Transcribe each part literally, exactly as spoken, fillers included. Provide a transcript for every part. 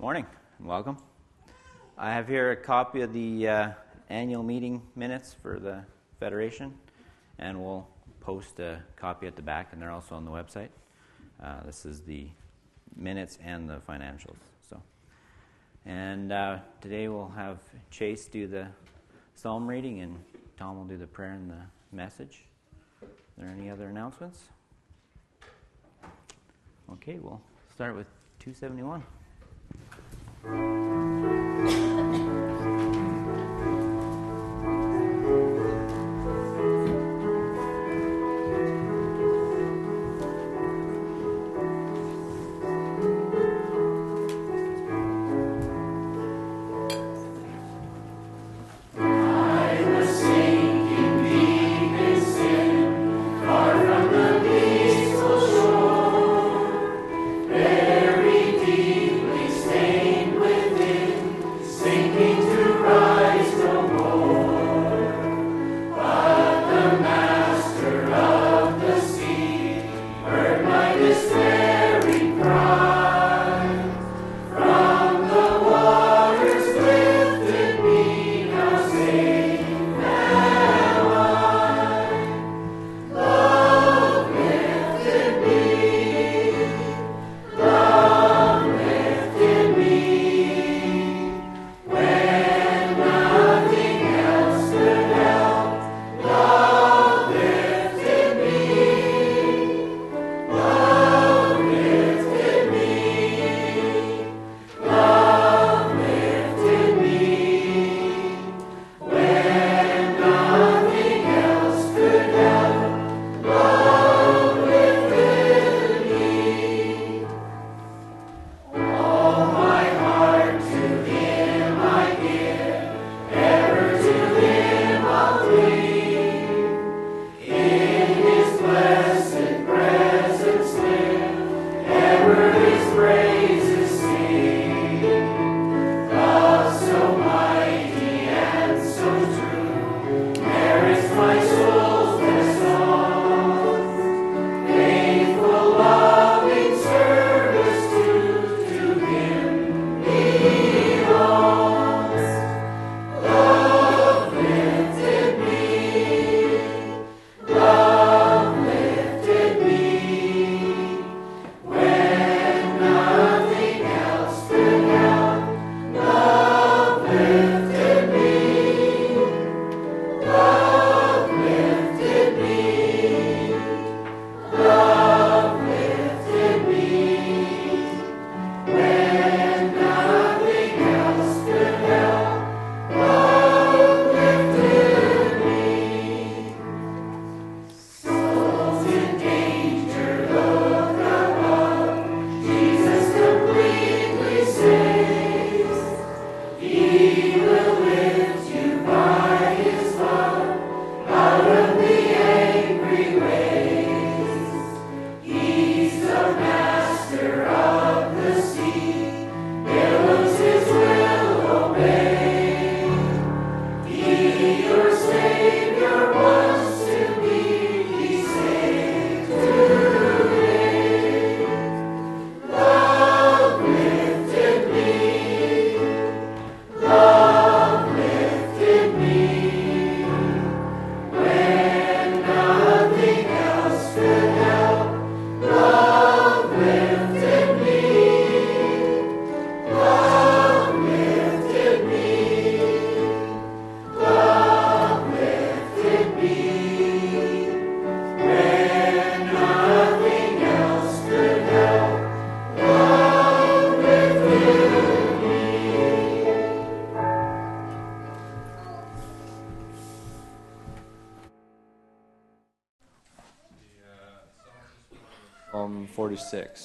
Morning and welcome. I have here a copy of the uh, annual meeting minutes for the Federation, and we'll post a copy at the back, and they're also on the website. Uh, this is the minutes and the financials. So, and uh, today we'll have Chase do the psalm reading, and Tom will do the prayer and the message. Are there any other announcements? Okay, we'll start with two seventy-one. Psalm forty-six.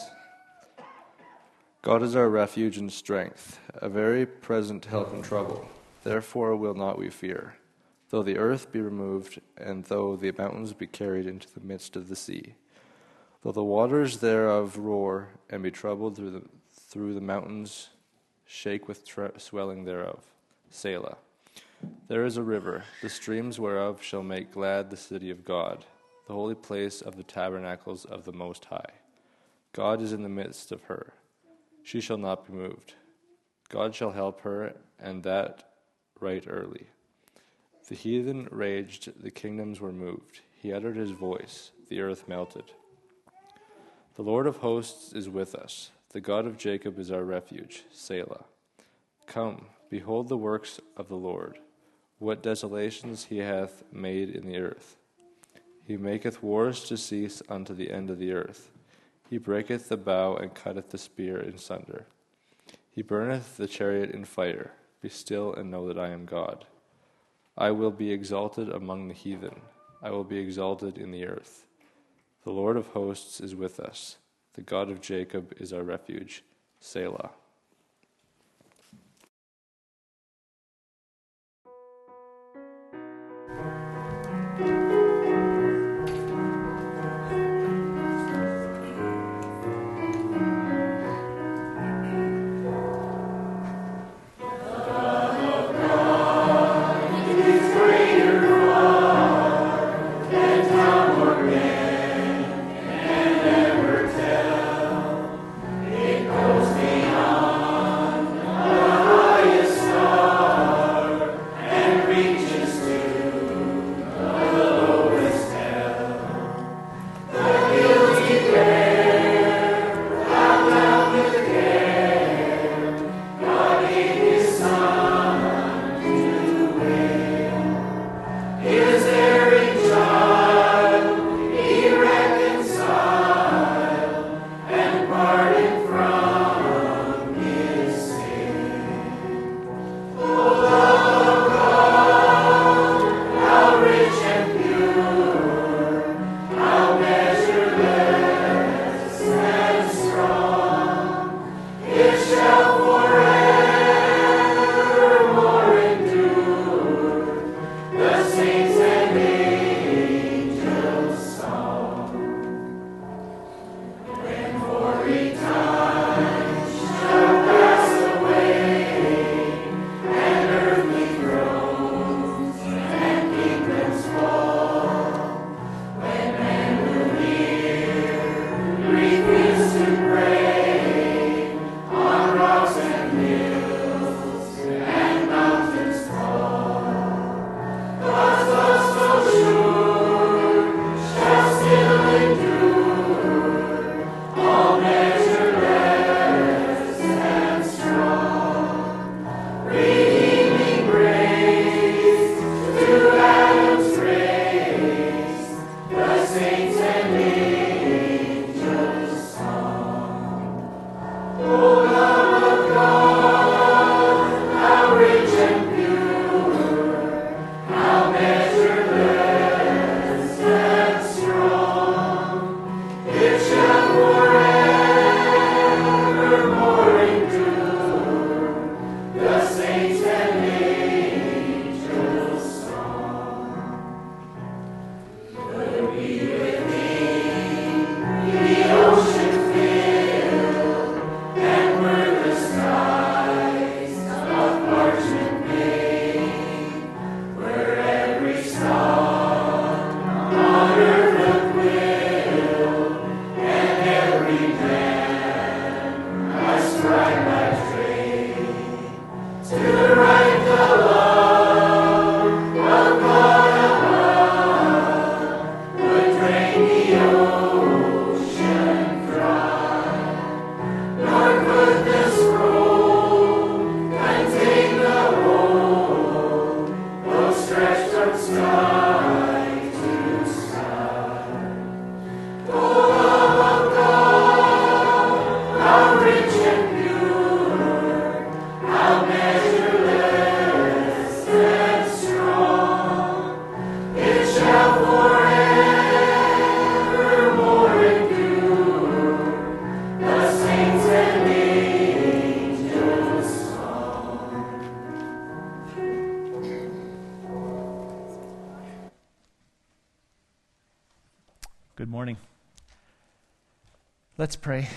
God is our refuge and strength, a very present help in trouble. Therefore will not we fear, though the earth be removed, and though the mountains be carried into the midst of the sea. Though the waters thereof roar, and be troubled through the, through the mountains, shake with tre- swelling thereof. Selah. There is a river, the streams whereof shall make glad the city of God, the holy place of the tabernacles of the Most High. God is in the midst of her. She shall not be moved. God shall help her, and that right early. The heathen raged, the kingdoms were moved. He uttered his voice, the earth melted. The Lord of hosts is with us. The God of Jacob is our refuge. Selah. Come, behold the works of the Lord, what desolations he hath made in the earth. He maketh wars to cease unto the end of the earth. He breaketh the bow and cutteth the spear in sunder. He burneth the chariot in fire. Be still and know that I am God. I will be exalted among the heathen. I will be exalted in the earth. The Lord of hosts is with us. The God of Jacob is our refuge. Selah. Good morning. Let's pray.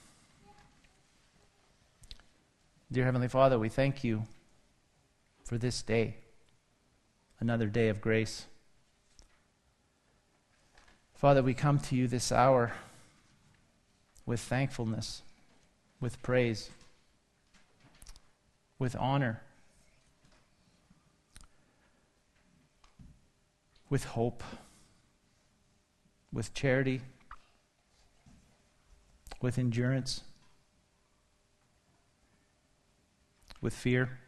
Dear Heavenly Father, we thank you for this day, another day of grace. Father, we come to you this hour with thankfulness, with praise. with honor, with hope, with charity, with endurance, with fear.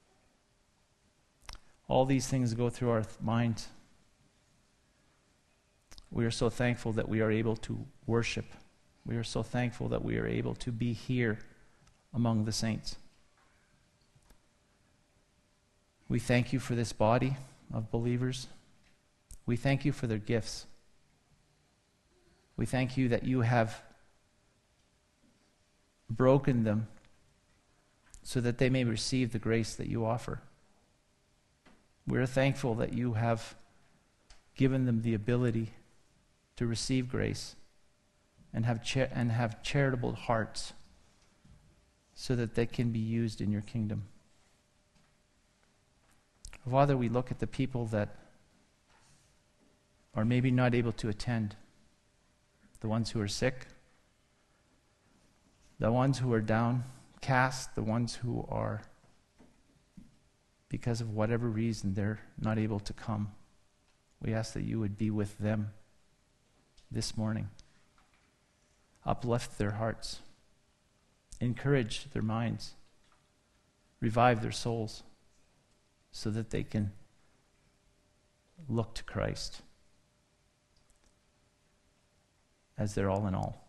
All these things go through our th- minds. We are so thankful that we are able to worship. We are so thankful that we are able to be here among the saints. We thank you for this body of believers. We thank you for their gifts. We thank you that you have broken them so that they may receive the grace that you offer. We are thankful that you have given them the ability to receive grace and have cha- and have charitable hearts so that they can be used in your kingdom. Father, we look at the people that are maybe not able to attend, the ones who are sick, the ones who are downcast, the ones who are, because of whatever reason, they're not able to come. We ask that you would be with them this morning. Uplift their hearts. Encourage their minds. Revive their souls so that they can look to Christ as their all in all.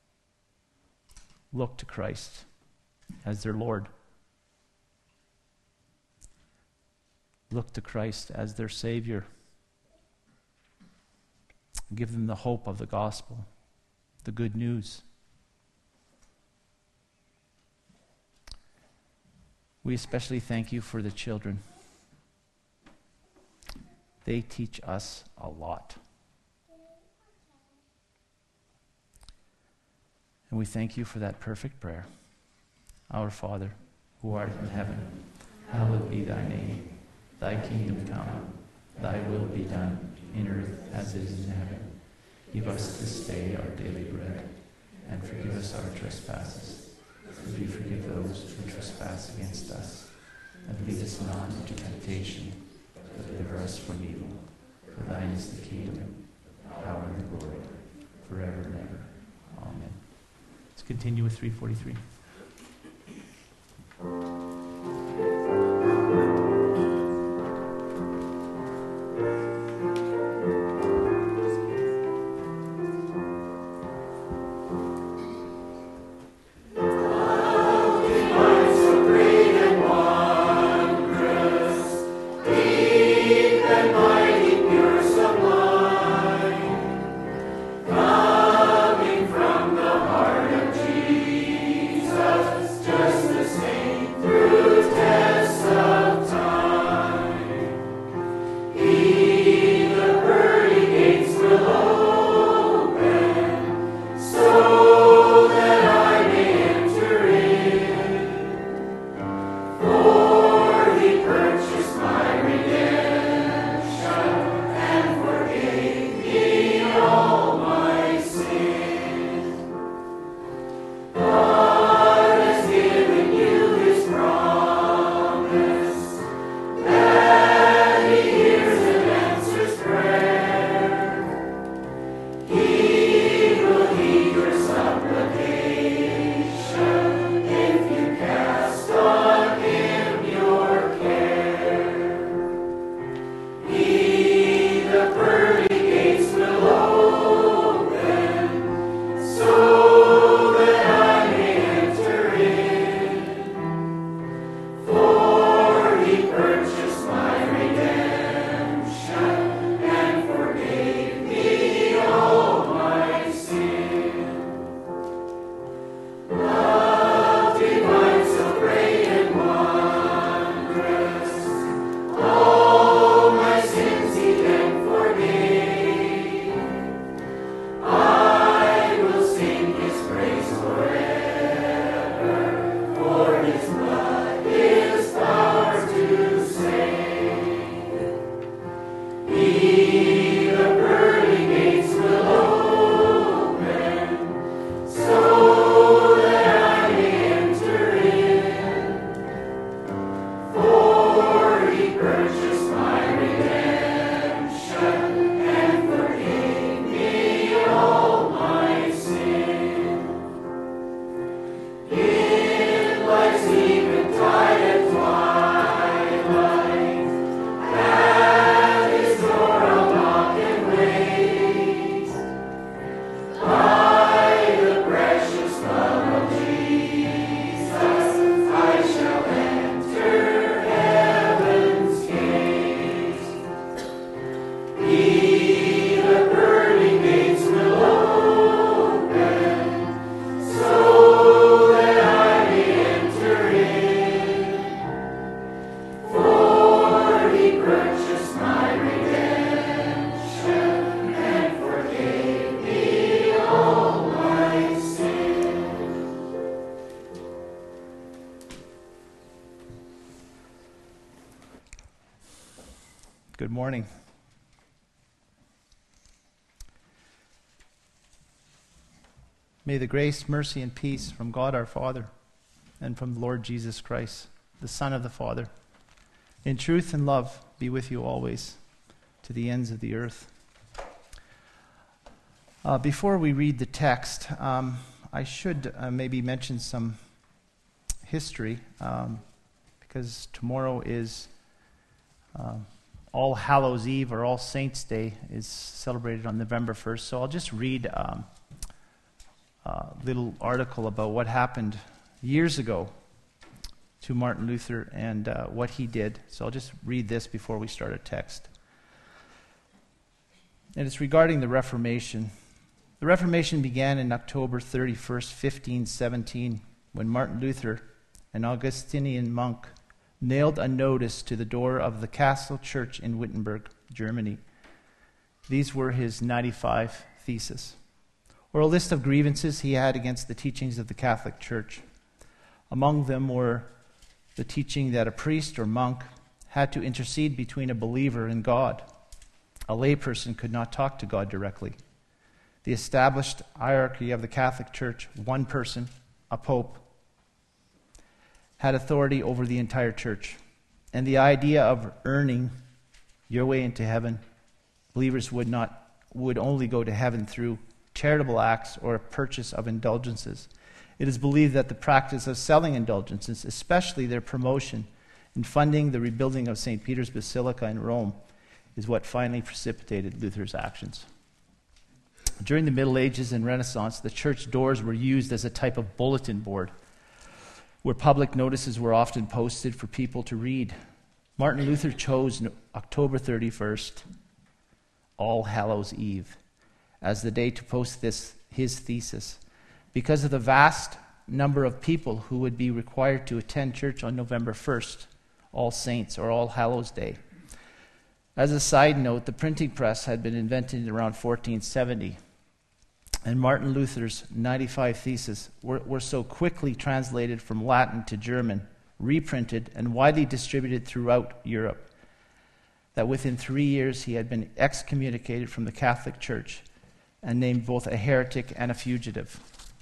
Look to Christ as their Lord. Look to Christ as their Savior. Give them the hope of the gospel, the good news. We especially thank you for the children. They teach us a lot. And we thank you for that perfect prayer. Our Father, who art in heaven, hallowed be thy name. Thy kingdom come, thy will be done, in earth as it is in heaven. Give us this day our daily bread, and forgive us our trespasses, as we forgive those who trespass against us. And lead us not into temptation, but deliver us from evil. For thine is the kingdom, the power, and the glory, forever and ever. Amen. Let's continue with three forty-three. Coming from the heart of Jesus. morning. May the grace, mercy, and peace from God our Father and from the Lord Jesus Christ, the Son of the Father, in truth and love be with you always to the ends of the earth. Uh, before we read the text, um, I should uh, maybe mention some history, um, because tomorrow is uh, All Hallows Eve, or All Saints' Day is celebrated on November first. So I'll just read um, a little article about what happened years ago to Martin Luther and uh, what he did. So I'll just read this before we start our text. And it's regarding the Reformation. The Reformation began in October thirty-first, fifteen seventeen, when Martin Luther, an Augustinian monk, nailed a notice to the door of the Castle Church in Wittenberg, Germany. These were his ninety-five theses, or a list of grievances he had against the teachings of the Catholic Church. Among them were the teaching that a priest or monk had to intercede between a believer and God. A layperson could not talk to God directly. The established hierarchy of the Catholic Church, one person, a pope, had authority over the entire church. And the idea of earning your way into heaven, believers would not would only go to heaven through charitable acts or a purchase of indulgences. It is believed that the practice of selling indulgences, especially their promotion and funding the rebuilding of Saint Peter's Basilica in Rome, is what finally precipitated Luther's actions. During the Middle Ages and Renaissance, the church doors were used as a type of bulletin board, where public notices were often posted for people to read. Martin Luther chose October thirty-first, All Hallows Eve, as the day to post this his thesis, because of the vast number of people who would be required to attend church on November first, All Saints or All Hallows Day. As a side note, the printing press had been invented around fourteen seventy, and Martin Luther's ninety-five theses were, were so quickly translated from Latin to German, reprinted, and widely distributed throughout Europe that within three years he had been excommunicated from the Catholic Church and named both a heretic and a fugitive.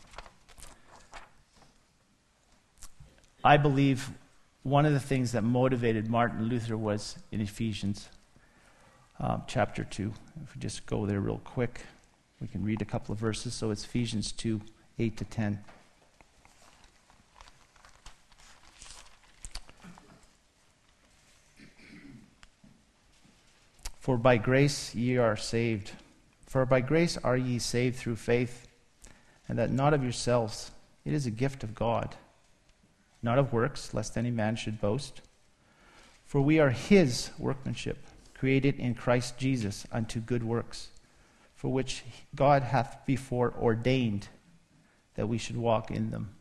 I believe one of the things that motivated Martin Luther was in Ephesians um, chapter two. If we just go there real quick, we can read a couple of verses. So it's Ephesians two, eight to ten. For by grace ye are saved. For by grace are ye saved through faith, and that not of yourselves. It is a gift of God, not of works, lest any man should boast. For we are his workmanship, created in Christ Jesus unto good works, for which God hath before ordained that we should walk in them.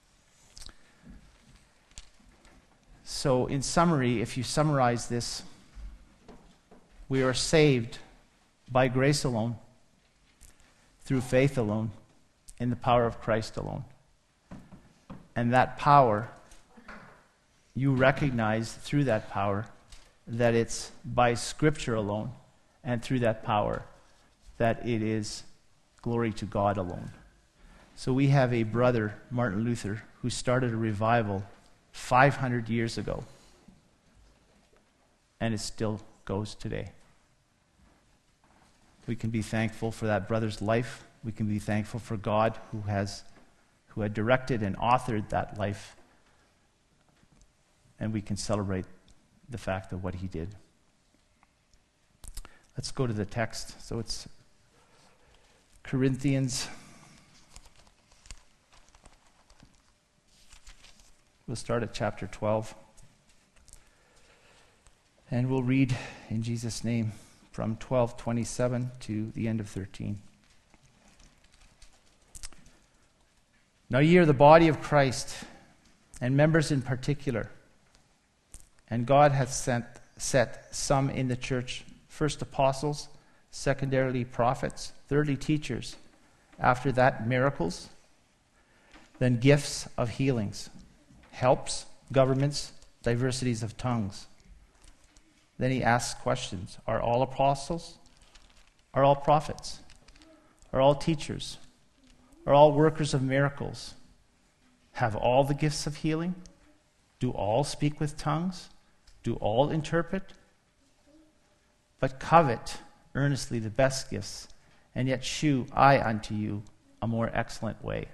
So, in summary, if you summarize this, we are saved by grace alone, through faith alone, in the power of Christ alone. And that power, you recognize through that power that it's by Scripture alone, and through that power that it is glory to God alone. So we have a brother, Martin Luther, who started a revival five hundred years ago, and it still goes today. We can be thankful for that brother's life. We can be thankful for God who has who had directed and authored that life. And we can celebrate the fact of what he did. Let's go to the text. So it's Corinthians. We'll start at chapter twelve. And we'll read in Jesus' name from twelve twenty-seven to the end of thirteen. Now ye are the body of Christ, and members in particular. And God hath sent, set some in the church, first apostles, secondarily prophets, thirdly teachers, after that miracles, then gifts of healings, helps, governments, diversities of tongues. Then he asks questions. Are all apostles? Are all prophets? Are all teachers? Are all workers of miracles? Have all the gifts of healing? Do all speak with tongues? Do all interpret? But covet earnestly the best gifts, and yet shew I unto you a more excellent way.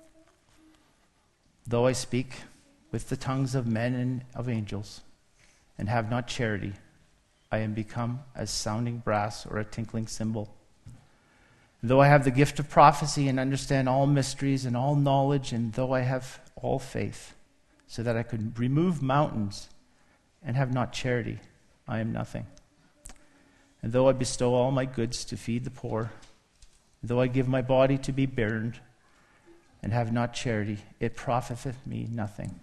Though I speak with the tongues of men and of angels, and have not charity, I am become as sounding brass or a tinkling cymbal. Though I have the gift of prophecy and understand all mysteries and all knowledge, and though I have all faith, so that I could remove mountains and have not charity, I am nothing. And though I bestow all my goods to feed the poor, though I give my body to be burned and have not charity, it profiteth me nothing.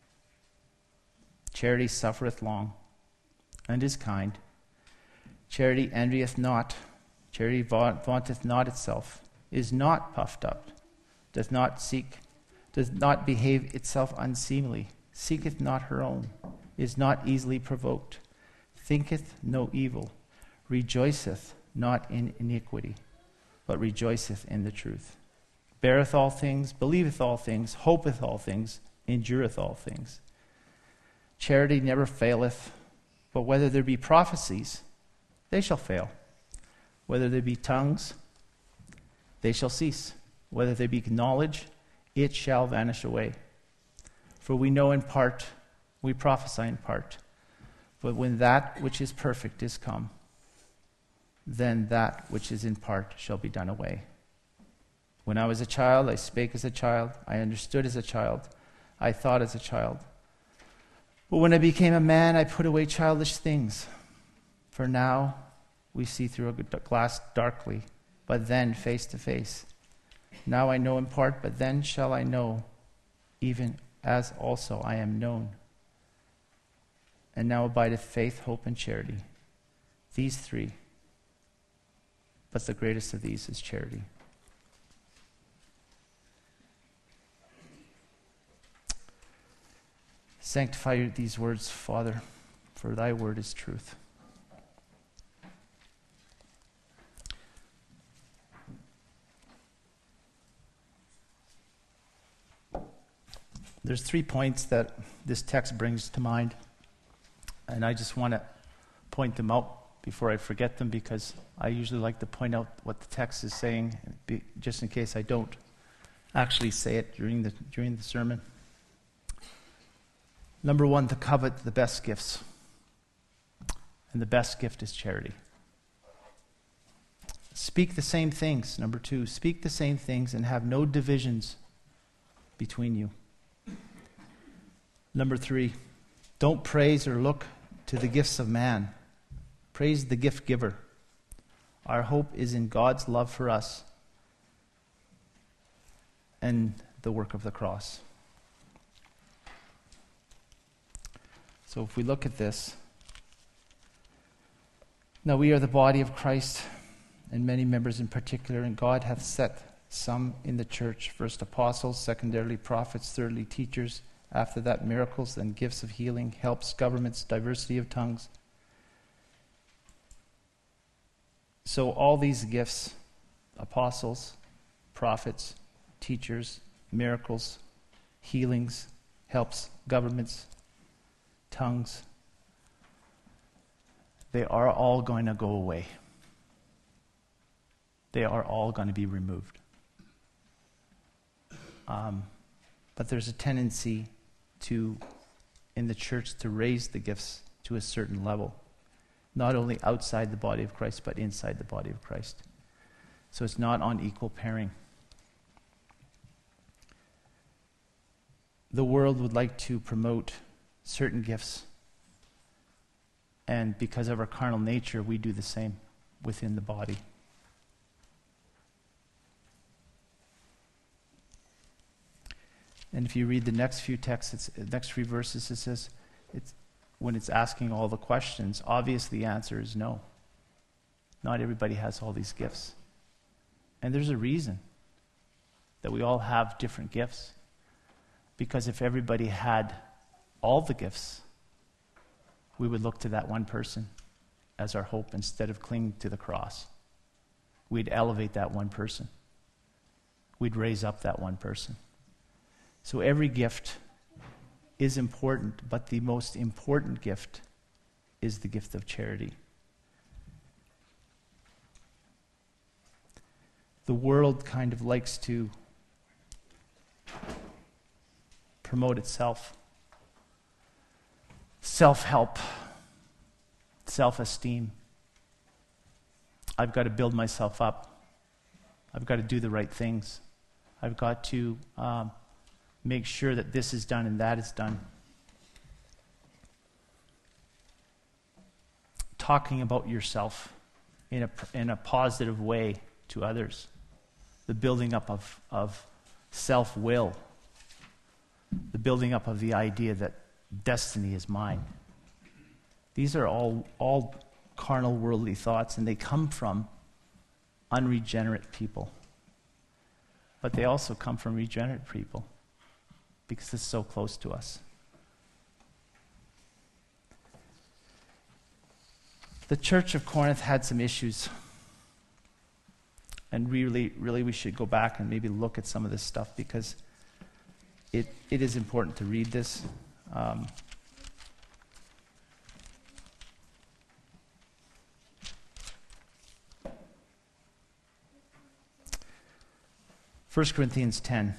Charity suffereth long and is kind. Charity envieth not. Charity vaunteth not itself, is not puffed up, doth not seek, does not behave itself unseemly, seeketh not her own, is not easily provoked, thinketh no evil, rejoiceth not in iniquity, but rejoiceth in the truth. Beareth all things, believeth all things, hopeth all things, endureth all things. Charity never faileth, but whether there be prophecies, they shall fail. Whether there be tongues, they shall cease. Whether there be knowledge, it shall vanish away. For we know in part, we prophesy in part. But when that which is perfect is come, then that which is in part shall be done away. When I was a child, I spake as a child, I understood as a child, I thought as a child. But when I became a man, I put away childish things. For now we see through a glass darkly, but then face to face. Now I know in part, but then shall I know, even as also I am known. And now abideth faith, hope, and charity. These three. But the greatest of these is charity. Sanctify these words, Father, for thy word is truth. There's three points that this text brings to mind, and I just want to point them out before I forget them, because I usually like to point out what the text is saying, just in case I don't actually say it during the during the sermon. Number one, to covet the best gifts, and the best gift is charity. Speak the same things. Number two, speak the same things and have no divisions between you. Number three, don't praise or look to the gifts of man. Praise the gift giver. Our hope is in God's love for us and the work of the cross. So if we look at this, now we are the body of Christ, and many members in particular, and God hath set some in the church, first apostles, secondarily prophets, thirdly teachers, after that miracles, then gifts of healing, helps, governments, diversity of tongues. So all these gifts, apostles, prophets, teachers, miracles, healings, helps, governments, tongues, they are all going to go away. They are all going to be removed. Um, but there's a tendency to, in the church, to raise the gifts to a certain level, not only outside the body of Christ, but inside the body of Christ. So it's not on equal pairing. The world would like to promote certain gifts, and because of our carnal nature, we do the same within the body. And if you read the next few texts, it's, the next few verses, it says, it's, when it's asking all the questions, obviously the answer is no. Not everybody has all these gifts. And there's a reason that we all have different gifts. Because if everybody had all the gifts, we would look to that one person as our hope instead of clinging to the cross. We'd elevate that one person. We'd raise up that one person. So every gift is important, but the most important gift is the gift of charity. The world kind of likes to promote itself. Self-help, self-esteem. I've got to build myself up. I've got to do the right things. I've got to um, make sure that this is done and that is done. Talking about yourself in a in a positive way to others. The building up of, of self-will. The building up of the idea that destiny is mine. These are all, all carnal, worldly thoughts, and they come from unregenerate people. But they also come from regenerate people because it's so close to us. The Church of Corinth had some issues. And really, really we should go back and maybe look at some of this stuff because it, it is important to read this. Um, First Corinthians ten.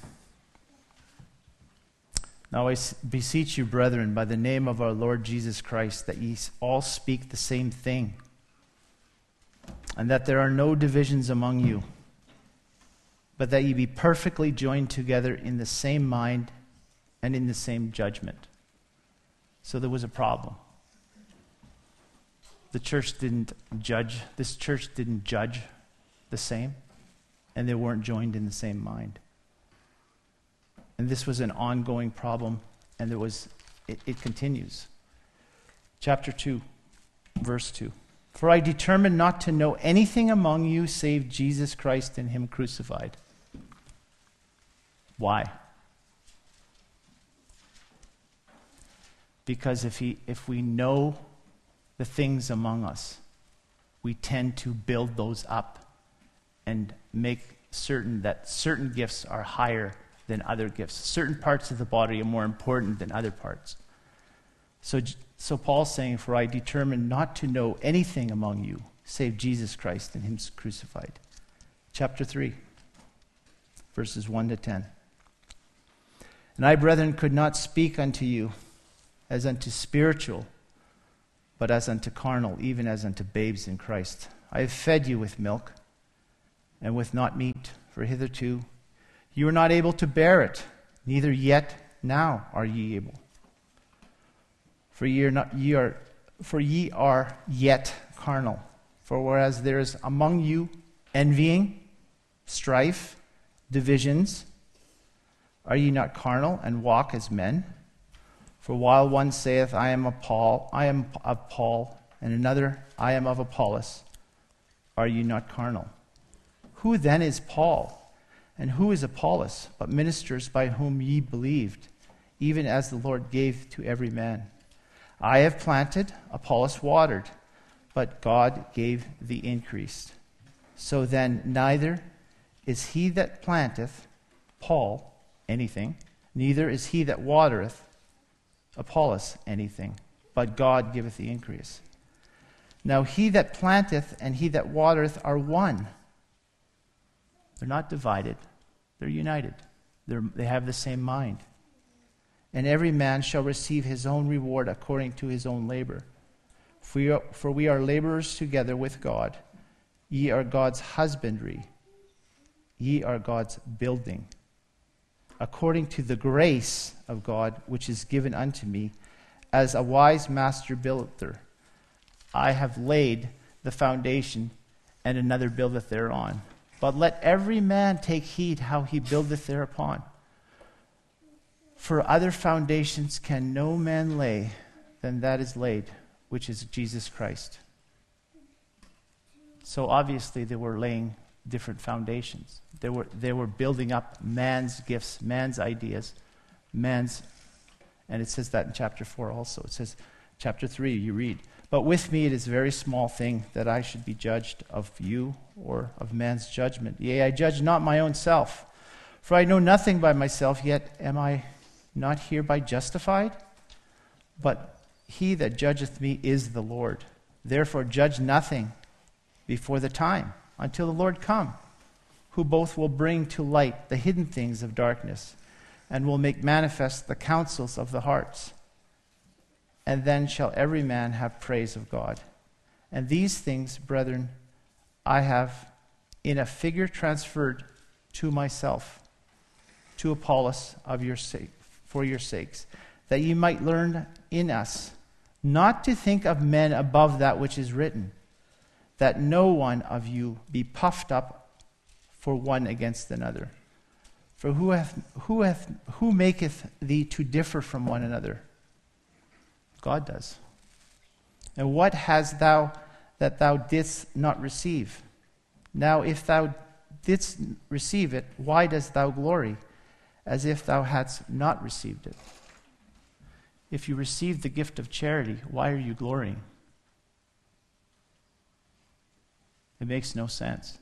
Now I beseech you, brethren, by the name of our Lord Jesus Christ, that ye all speak the same thing, and that there are no divisions among you, but that ye be perfectly joined together in the same mind and in the same judgment. So there was a problem. The church didn't judge, this church didn't judge the same, and they weren't joined in the same mind. And this was an ongoing problem, and there was it, it continues. Chapter two, verse two. For I determined not to know anything among you save Jesus Christ and him crucified. Why? Because if he, if we know the things among us, we tend to build those up and make certain that certain gifts are higher than other gifts. Certain parts of the body are more important than other parts. So, so Paul's saying, for I determined not to know anything among you save Jesus Christ and him crucified. Chapter three, verses one to ten. And I, brethren, could not speak unto you as unto spiritual, but as unto carnal, even as unto babes in Christ. I have fed you with milk, and with not meat, for hitherto you are not able to bear it, neither yet now are ye able. For ye are not ye are for ye are yet carnal. For whereas there is among you envying, strife, divisions, are ye not carnal and walk as men? For while one saith, I am of Paul, I am of Paul, and another, I am of Apollos, are ye not carnal? Who then is Paul? And who is Apollos, but ministers by whom ye believed, even as the Lord gave to every man? I have planted, Apollos watered, but God gave the increase. So then neither is he that planteth, Paul, anything, neither is he that watereth, Apollos, anything, but God giveth the increase. Now he that planteth and he that watereth are one. They're not divided. They're united. They're, they have the same mind. And every man shall receive his own reward according to his own labor. For we are, for we are laborers together with God. Ye are God's husbandry. Ye are God's building. According to the grace of God which is given unto me, as a wise master builder, I have laid the foundation, and another buildeth thereon. But let every man take heed how he buildeth thereupon. For other foundations can no man lay than that is laid, which is Jesus Christ. So obviously they were laying different foundations. They were, they were building up man's gifts, man's ideas, man's, and it says that in chapter four also. It says, chapter three, you read, "But with me it is a very small thing that I should be judged of you or of man's judgment. Yea, I judge not my own self. For I know nothing by myself, yet am I not hereby justified? But he that judgeth me is the Lord. Therefore judge nothing before the time, until the Lord come, who both will bring to light the hidden things of darkness, and will make manifest the counsels of the hearts. And then shall every man have praise of God. And these things, brethren, I have in a figure transferred to myself, to Apollos of your sake, for your sakes, that ye might learn in us not to think of men above that which is written, that no one of you be puffed up for one against another. For who hath who hath who maketh thee to differ from one another? God does. And what hast thou that thou didst not receive? Now if thou didst receive it, why dost thou glory, as if thou hadst not received it? If you received the gift of charity, why are you glorying? It makes no sense.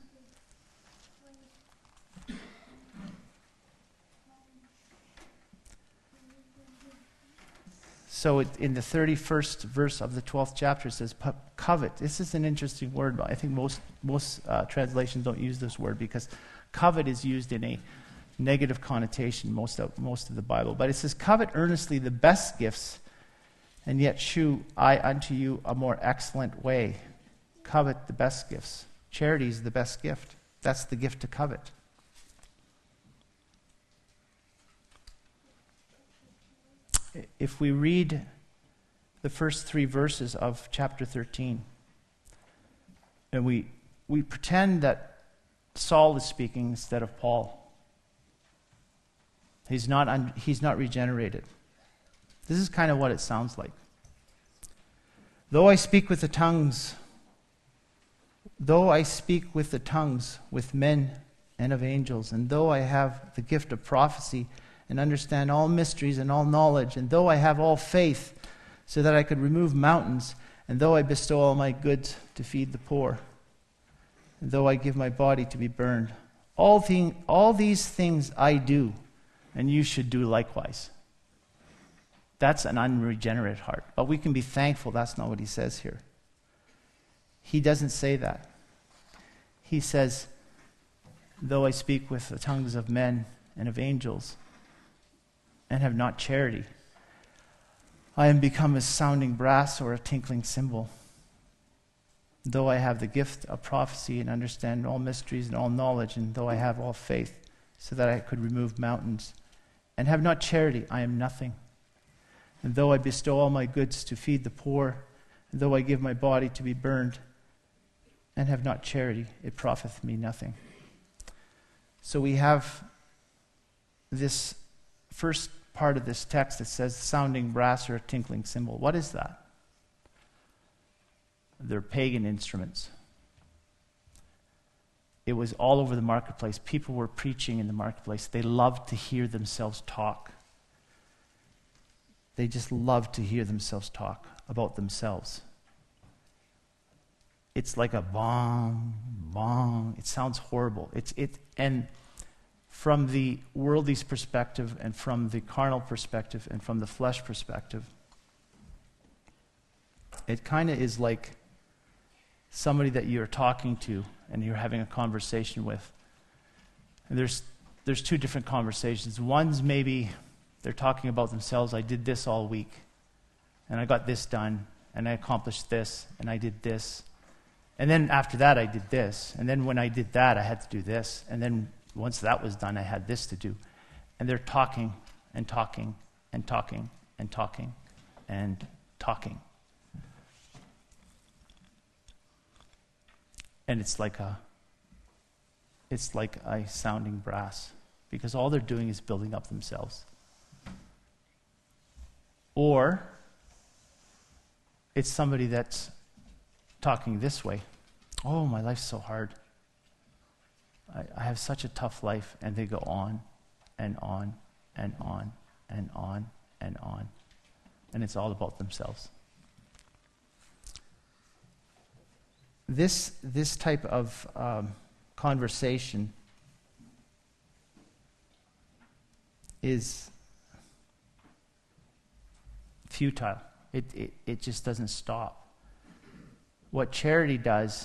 So it, in the thirty-first verse of the twelfth chapter, it says, covet. This is an interesting word, but I think most, most uh, translations don't use this word because covet is used in a negative connotation, most of, most of the Bible. But it says, covet earnestly the best gifts, and yet shew I unto you a more excellent way. Covet the best gifts. Charity is the best gift. That's the gift to covet. If we read the first three verses of chapter thirteen, and we we pretend that Saul is speaking instead of Paul. He's not un, he's not regenerated. This is kind of what it sounds like. Though I speak with the tongues, though I speak with the tongues with men and of angels, and though I have the gift of prophecy and understand all mysteries and all knowledge, and though I have all faith so that I could remove mountains, and though I bestow all my goods to feed the poor, and though I give my body to be burned, all, thing, all these things I do, and you should do likewise. That's an unregenerate heart. But we can be thankful that's not what he says here. He doesn't say that. He says, though I speak with the tongues of men and of angels, and have not charity, I am become a sounding brass or a tinkling cymbal. Though I have the gift of prophecy and understand all mysteries and all knowledge, and though I have all faith, so that I could remove mountains, and have not charity, I am nothing. And though I bestow all my goods to feed the poor, and though I give my body to be burned, and have not charity, it profiteth me nothing. So we have this first part of this text that says sounding brass or a tinkling cymbal. What is that? They're pagan instruments. It was all over the marketplace. People were preaching in the marketplace. They loved to hear themselves talk. They just loved to hear themselves talk about themselves. It's like a bong, bong. It sounds horrible. It's it and from the worldly perspective and from the carnal perspective and from the flesh perspective, it kind of is like somebody that you're talking to and you're having a conversation with. And there's there's two different conversations. One's maybe they're talking about themselves. I did this all week, and I got this done, and I accomplished this, and I did this. And then after that, I did this. And then when I did that, I had to do this. And then once that was done, I had this to do. And they're talking and talking and talking and talking and talking. And it's like a it's like a sounding brass, because all they're doing is building up themselves. Or it's somebody that's talking this way. Oh, my life's so hard. I, I have such a tough life. And they go on and on and on and on and on. And it's all about themselves. this this type of um, conversation is futile. It, it it just doesn't stop. What charity does,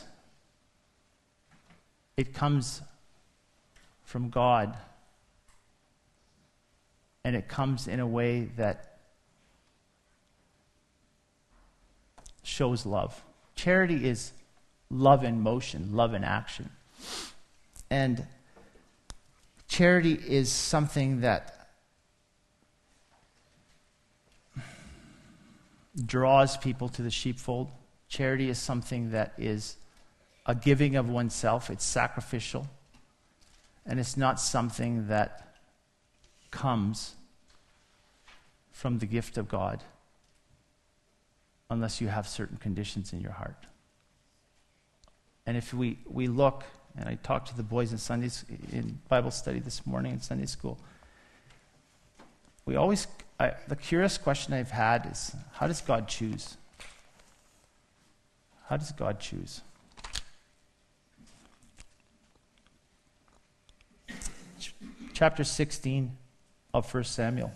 it comes from God, and it comes in a way that shows love. Charity is love in motion, love in action. And charity is something that draws people to the sheepfold. Charity is something that is a giving of oneself. It's sacrificial. And it's not something that comes from the gift of God unless you have certain conditions in your heart. And if we, we look, and I talked to the boys in Sundays in Bible study this morning in Sunday school, we always, I, the curious question I've had is, how does God choose? How does God choose? Ch- chapter sixteen of First Samuel.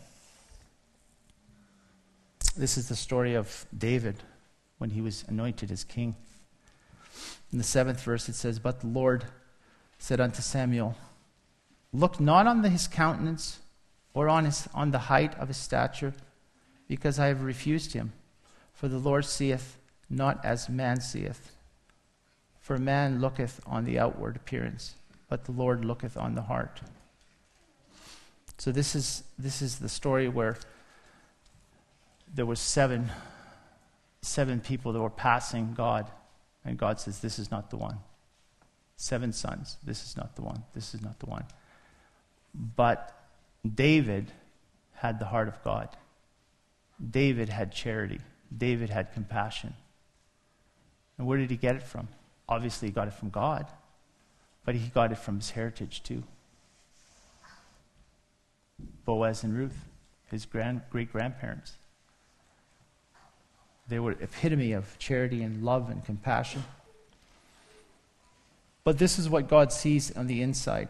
This is the story of David when he was anointed as king. In the seventh verse it says, "But the Lord said unto Samuel, Look not on the, his countenance, or on his on the height of his stature, because I have refused him. For the Lord seeth not as man seeth. For man looketh on the outward appearance, but the Lord looketh on the heart." So this is this is the story where there were seven seven people that were passing God, and God says, "This is not the one." Seven sons. This is not the one. This is not the one. But David had the heart of God. David had charity. David had compassion. And where did he get it from? Obviously, he got it from God, but he got it from his heritage too. Boaz and Ruth, his grand great-grandparents. They were epitome of charity and love and compassion. But this is what God sees on the inside.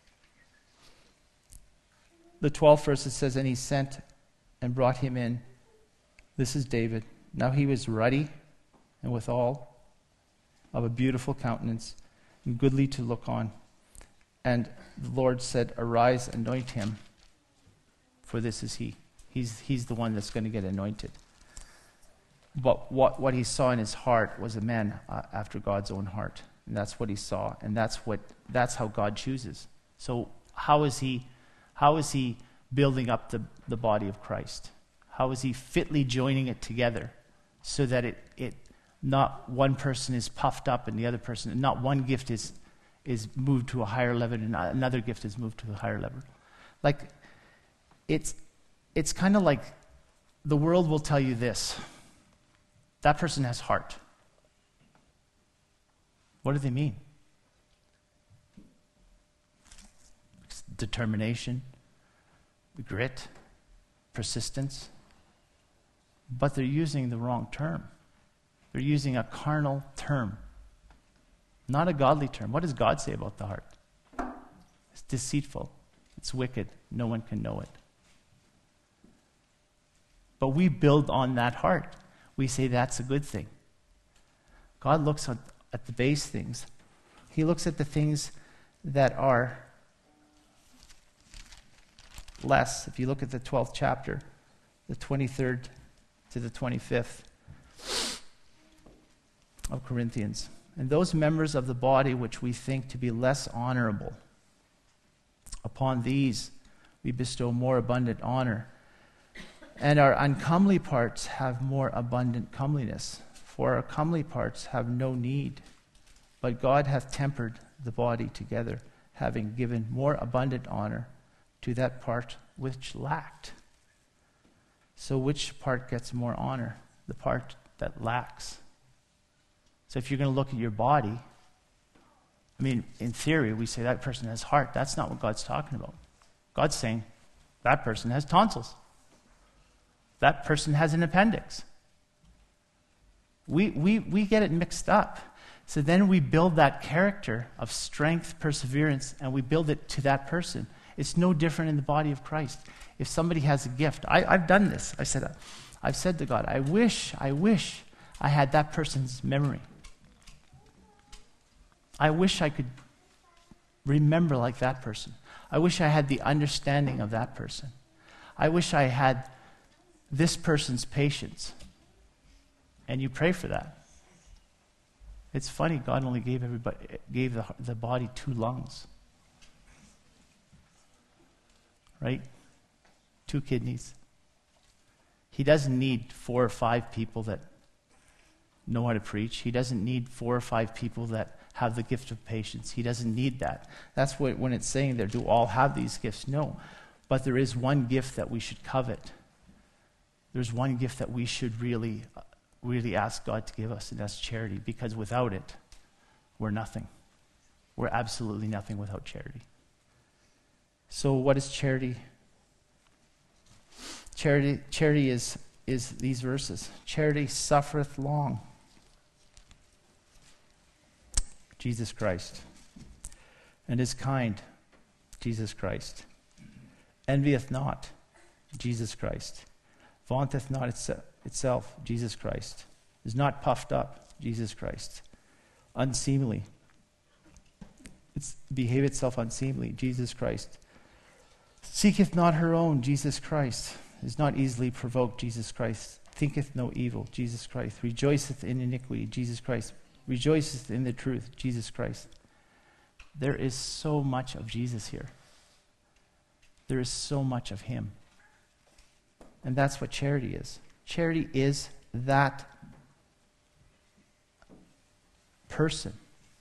The twelfth verse, it says, "And he sent and brought him in." This is David. "Now he was ruddy and withal of a beautiful countenance and goodly to look on. And the Lord said, Arise, anoint him, for this is he." He's, he's the one that's going to get anointed. But what, what he saw in his heart was a man uh, after God's own heart. And that's what he saw. And that's what that's how God chooses. So how is he how is he building up the, the body of Christ? How is he fitly joining it together so that it, it not one person is puffed up and the other person, not one gift is is moved to a higher level and another gift is moved to a higher level. Like it's it's kind of like the world will tell you this. That person has heart. What do they mean? Determination, grit, persistence. But they're using the wrong term. They're using a carnal term, not a godly term. What does God say about the heart? It's deceitful. It's wicked. No one can know it. But we build on that heart. We say that's a good thing. God looks at, at the base things. He looks at the things that are less. If you look at the twelfth chapter, the twenty-third to the twenty-fifth of Corinthians. "And those members of the body which we think to be less honorable, upon these we bestow more abundant honor. And our uncomely parts have more abundant comeliness. For our comely parts have no need. But God hath tempered the body together, having given more abundant honor to that part which lacked." So which part gets more honor? The part that lacks. So if you're going to look at your body, I mean, in theory, we say that person has heart. That's not what God's talking about. God's saying that person has tonsils. That person has an appendix. We, we, we get it mixed up. So then we build that character of strength, perseverance, and we build it to that person. It's no different in the body of Christ. If somebody has a gift, I, I've done this. I said, I've said to God, I wish, I wish I had that person's memory. I wish I could remember like that person. I wish I had the understanding of that person. I wish I had this person's patience. And you pray for that. It's funny, God only gave everybody gave the, the body two lungs. Right? Two kidneys. He doesn't need four or five people that know how to preach. He doesn't need four or five people that have the gift of patience. He doesn't need that. That's what when it's saying there, do all have these gifts? No. But there is one gift that we should covet. There's one gift that we should really, really ask God to give us, and that's charity. Because without it, we're nothing. We're absolutely nothing without charity. So what is charity? Charity, charity is, is these verses. Charity suffereth long. Jesus Christ. And is kind. Jesus Christ. Envieth not. Jesus Christ. Vaunteth not itse- itself. Jesus Christ. Is not puffed up. Jesus Christ. Unseemly. It's behave itself unseemly. Jesus Christ. Seeketh not her own. Jesus Christ. Is not easily provoked. Jesus Christ. Thinketh no evil. Jesus Christ. Rejoiceth in iniquity. Jesus Christ. Rejoiceth in the truth. Jesus Christ. There is so much of Jesus here. There is so much of him. And that's what charity is. Charity is that person.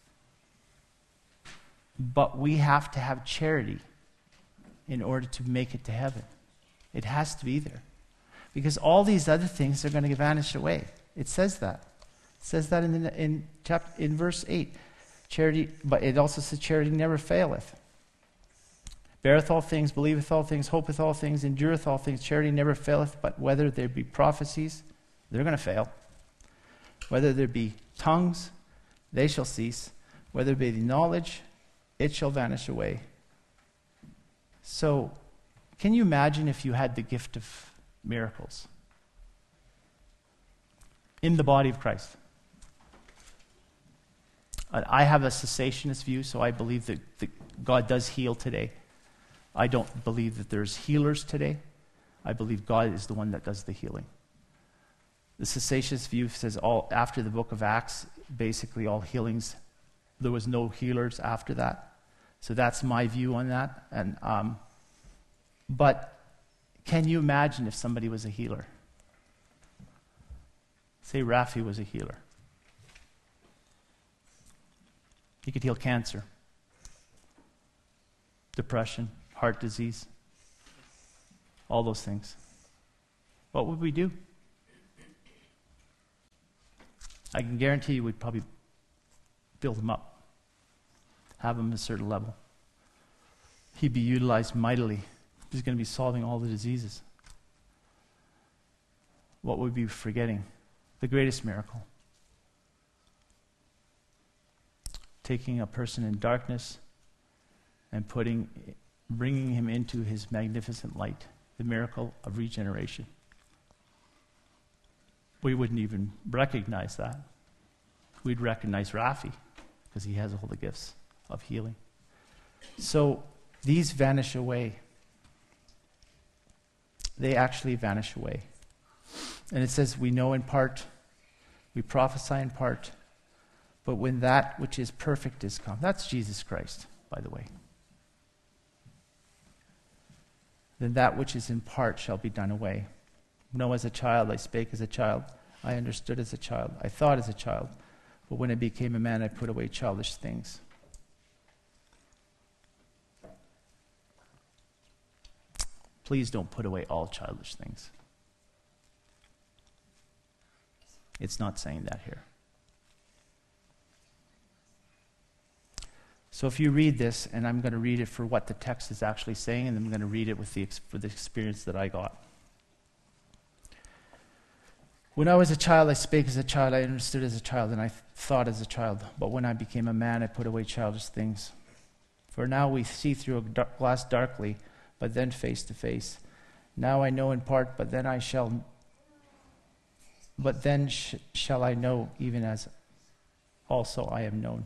But we have to have charity in order to make it to heaven. It has to be there. Because all these other things are going to vanish away. It says that. It says that in the, in chapter in verse eight. Charity, but it also says charity never faileth. Beareth all things, believeth all things, hopeth all things, endureth all things. Charity never faileth, but whether there be prophecies, they're going to fail. Whether there be tongues, they shall cease. Whether there be knowledge, it shall vanish away. So, can you imagine if you had the gift of miracles in the body of Christ? I have a cessationist view, so I believe that, that God does heal today. I don't believe that there's healers today. I believe God is the one that does the healing. The cessationist view says all after the book of Acts, basically all healings, there was no healers after that. So that's my view on that. And um, but can you imagine if somebody was a healer? Say Rafi was a healer. He could heal cancer, depression, heart disease, all those things. What would we do? I can guarantee you we'd probably build him up, have him at a certain level. He'd be utilized mightily. He's going to be solving all the diseases. What would we be forgetting? The greatest miracle. Taking a person in darkness and putting, bringing him into his magnificent light, the miracle of regeneration. We wouldn't even recognize that. We'd recognize Rafi because he has all the gifts of healing. So these vanish away. They actually vanish away. And it says we know in part, we prophesy in part, but when that which is perfect is come, that's Jesus Christ, by the way, then that which is in part shall be done away. No, as a child I spake as a child, I understood as a child, I thought as a child, but when I became a man I put away childish things. Please don't put away all childish things. It's not saying that here. So if you read this, and I'm going to read it for what the text is actually saying, and I'm going to read it with the for the experience that I got. When I was a child, I spake as a child, I understood as a child, and I th- thought as a child. But when I became a man, I put away childish things. For now we see through a dar- glass darkly, but then face to face. Now I know in part, but then I shall, but then sh- shall I know, even as also I am known.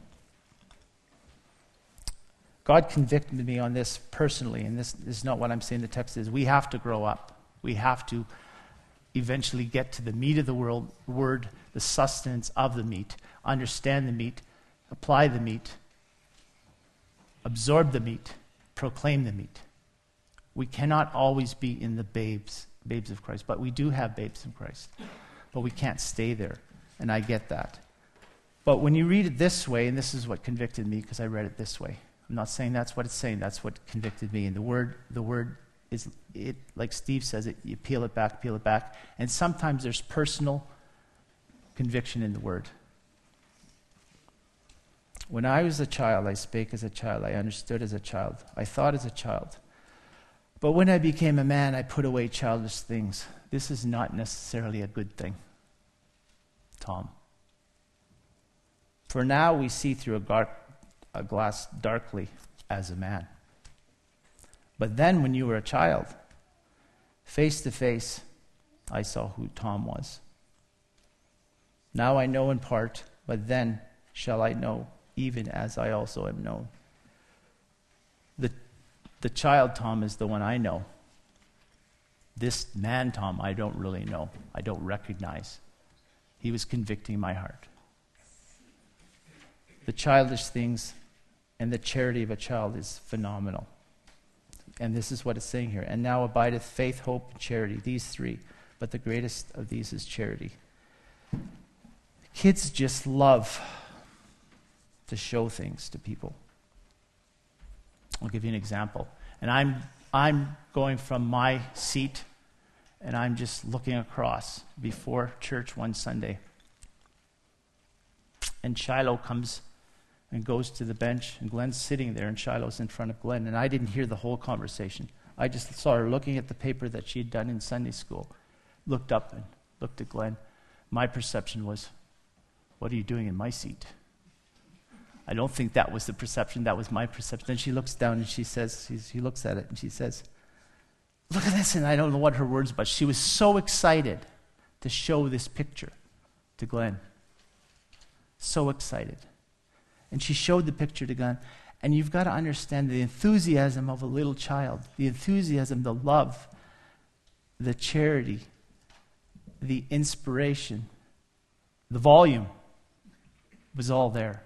God convicted me on this personally, and this is not what I'm saying the text is. We have to grow up. We have to eventually get to the meat of the world, word, the sustenance of the meat, understand the meat, apply the meat, absorb the meat, proclaim the meat. We cannot always be in the babes, babes of Christ, but we do have babes in Christ. But we can't stay there, and I get that. But when you read it this way, and this is what convicted me because I read it this way. I'm not saying that's what it's saying, that's what convicted me. And the word, the word is, it, like Steve says, it, you peel it back, peel it back. And sometimes there's personal conviction in the word. When I was a child, I spake as a child. I understood as a child. I thought as a child. But when I became a man, I put away childish things. This is not necessarily a good thing, Tom. For now we see through a, gar- a glass darkly as a man. But then when you were a child, face to face, I saw who Tom was. Now I know in part, but then shall I know, even as I also am known. The, the child Tom is the one I know. This man Tom, I don't really know. I don't recognize. He was convicting my heart. The childish things and the charity of a child is phenomenal. And this is what it's saying here. And now abideth faith, hope, and charity, these three. But the greatest of these is charity. Kids just love to show things to people. I'll give you an example. And I'm I'm going from my seat, and I'm just looking across before church one Sunday. And Shiloh comes and goes to the bench, and Glenn's sitting there, and Shiloh's in front of Glenn, and I didn't hear the whole conversation. I just saw her looking at the paper that she had done in Sunday school, looked up and looked at Glenn. My perception was, what are you doing in my seat? I don't think that was the perception, that was my perception. Then she looks down and she says, she looks at it and she says, look at this, and I don't know what her words, but she was so excited to show this picture to Glenn. So excited. And she showed the picture to Glenn. And you've got to understand the enthusiasm of a little child, the enthusiasm, the love, the charity, the inspiration, the volume was all there.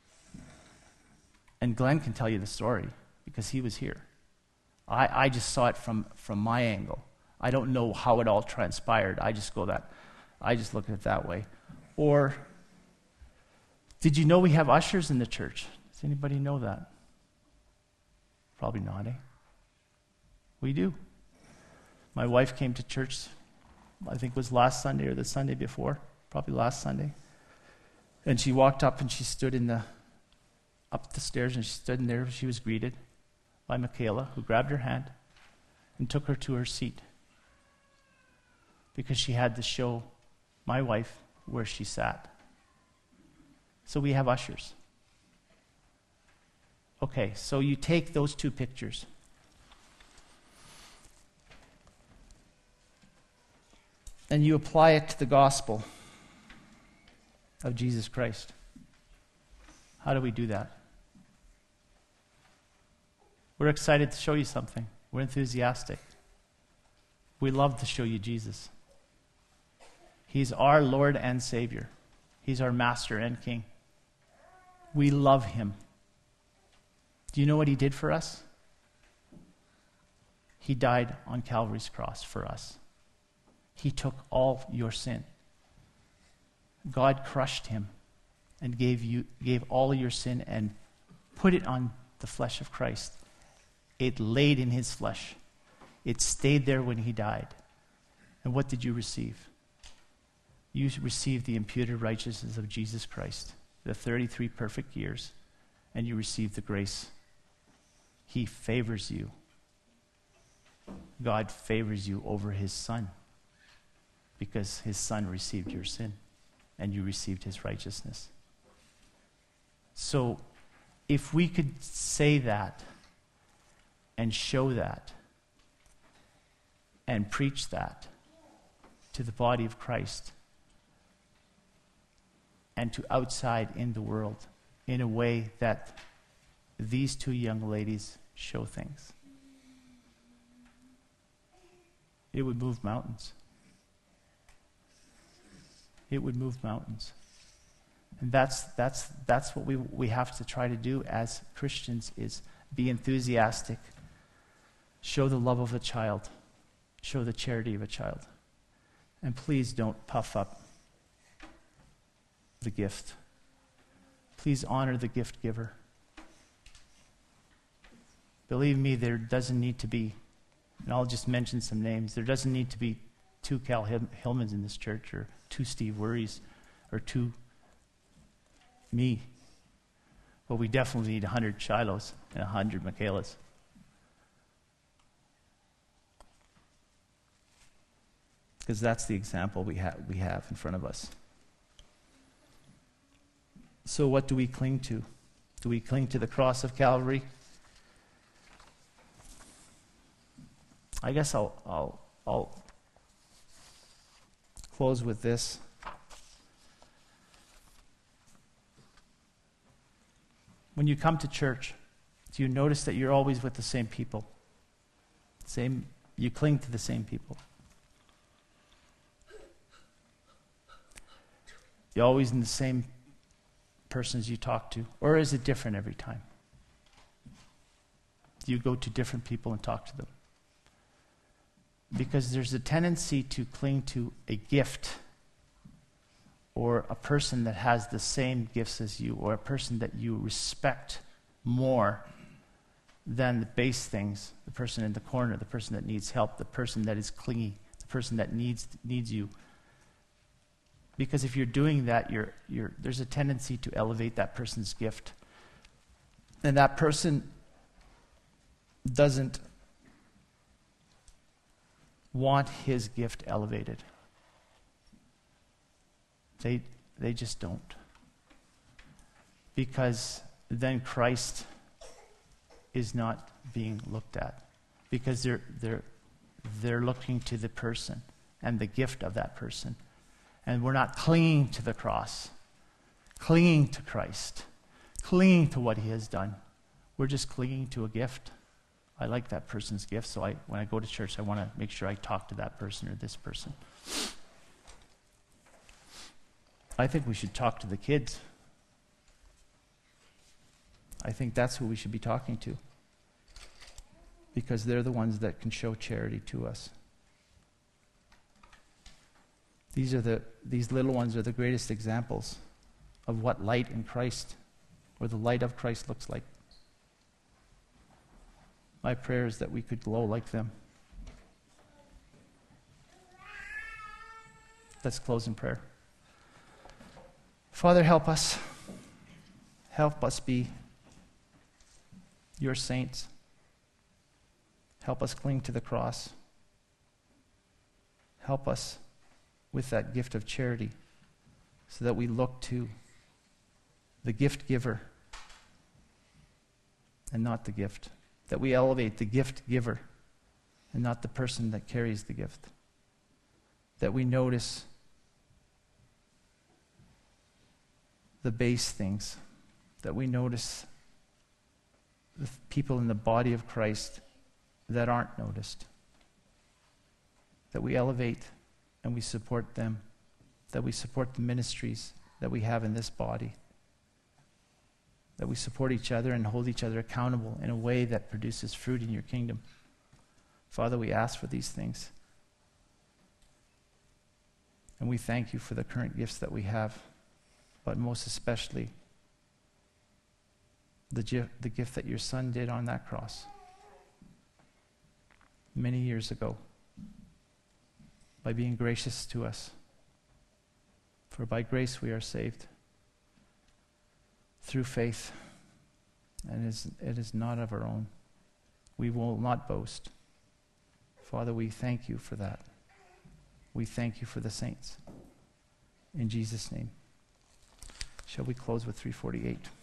And Glenn can tell you the story because he was here. I, I just saw it from, from my angle. I don't know how it all transpired. I just go that, I just look at it that way. Or, did you know we have ushers in the church? Does anybody know that? Probably not, eh? We do. My wife came to church, I think it was last Sunday or the Sunday before, probably last Sunday. And she walked up and she stood in the, up the stairs and she stood in there. She was greeted by Michaela, who grabbed her hand and took her to her seat because she had to show my wife where she sat. So we have ushers. Okay, so you take those two pictures. And you apply it to the gospel of Jesus Christ. How do we do that? We're excited to show you something. We're enthusiastic. We love to show you Jesus. He's our Lord and Savior. He's our Master and King. We love Him. Do you know what He did for us? He died on Calvary's cross for us. He took all your sin. God crushed Him and gave you gave all of your sin and put it on the flesh of Christ. It laid in His flesh. It stayed there when He died. And what did you receive? You received the imputed righteousness of Jesus Christ, the thirty-three perfect years, and you received the grace. He favors you. God favors you over His Son. because his son received your sin and you received his righteousness. So if we could say that and show that and preach that to the body of Christ and to outside in the world in a way that these two young ladies show things, it would move mountains. It would move mountains. And that's that's that's what we we have to try to do as Christians, is be enthusiastic, show the love of a child, show the charity of a child. And please don't puff up the gift. Please honor the gift giver. Believe me, there doesn't need to be, and I'll just mention some names, there doesn't need to be two Cal Hil- Hillmans in this church, or two Steve Worries, or two me. But we definitely need a hundred Shilohs and a hundred Michaelas. Because that's the example we have we have in front of us. So what do we cling to? Do we cling to the cross of Calvary? I guess I'll I'll I'll close with this. When you come to church, do you notice that you're always with the same people? Same, you cling to the same people. You're always in the same persons you talk to, or is it different every time? Do you go to different people and talk to them? Because there's a tendency to cling to a gift, or a person that has the same gifts as you, or a person that you respect more than the base things, the person in the corner, the person that needs help, the person that is clingy, the person that needs needs you. Because if you're doing that, you're, you're, there's a tendency to elevate that person's gift. And that person doesn't want his gift elevated. They they just don't. Because then Christ is not being looked at. Because they're they're they're looking to the person and the gift of that person. And we're not clinging to the cross, clinging to Christ, clinging to what he has done. We're just clinging to a gift. I like that person's gift, so I, when I go to church, I want to make sure I talk to that person or this person. I think we should talk to the kids. I think that's who we should be talking to, because they're the ones that can show charity to us. These are the these little ones are the greatest examples of what light in Christ, or the light of Christ, looks like. My prayer is that we could glow like them. Let's close in prayer. Father, help us. Help us be your saints. Help us cling to the cross. Help us with that gift of charity, so that we look to the gift giver and not the gift. That we elevate the gift giver and not the person that carries the gift. That we notice the base things. That we notice the people in the body of Christ that aren't noticed. That we elevate and we support them. That we support the ministries that we have in this body. That we support each other and hold each other accountable in a way that produces fruit in your kingdom. Father, we ask for these things. And we thank you for the current gifts that we have, but most especially the, gi- the gift that your Son did on that cross many years ago, by being gracious to us. For by grace we are saved through faith, and it is, it is not of our own. We will not boast. Father, we thank you for that. We thank you for the saints. In Jesus' name. Shall we close with three forty-eight?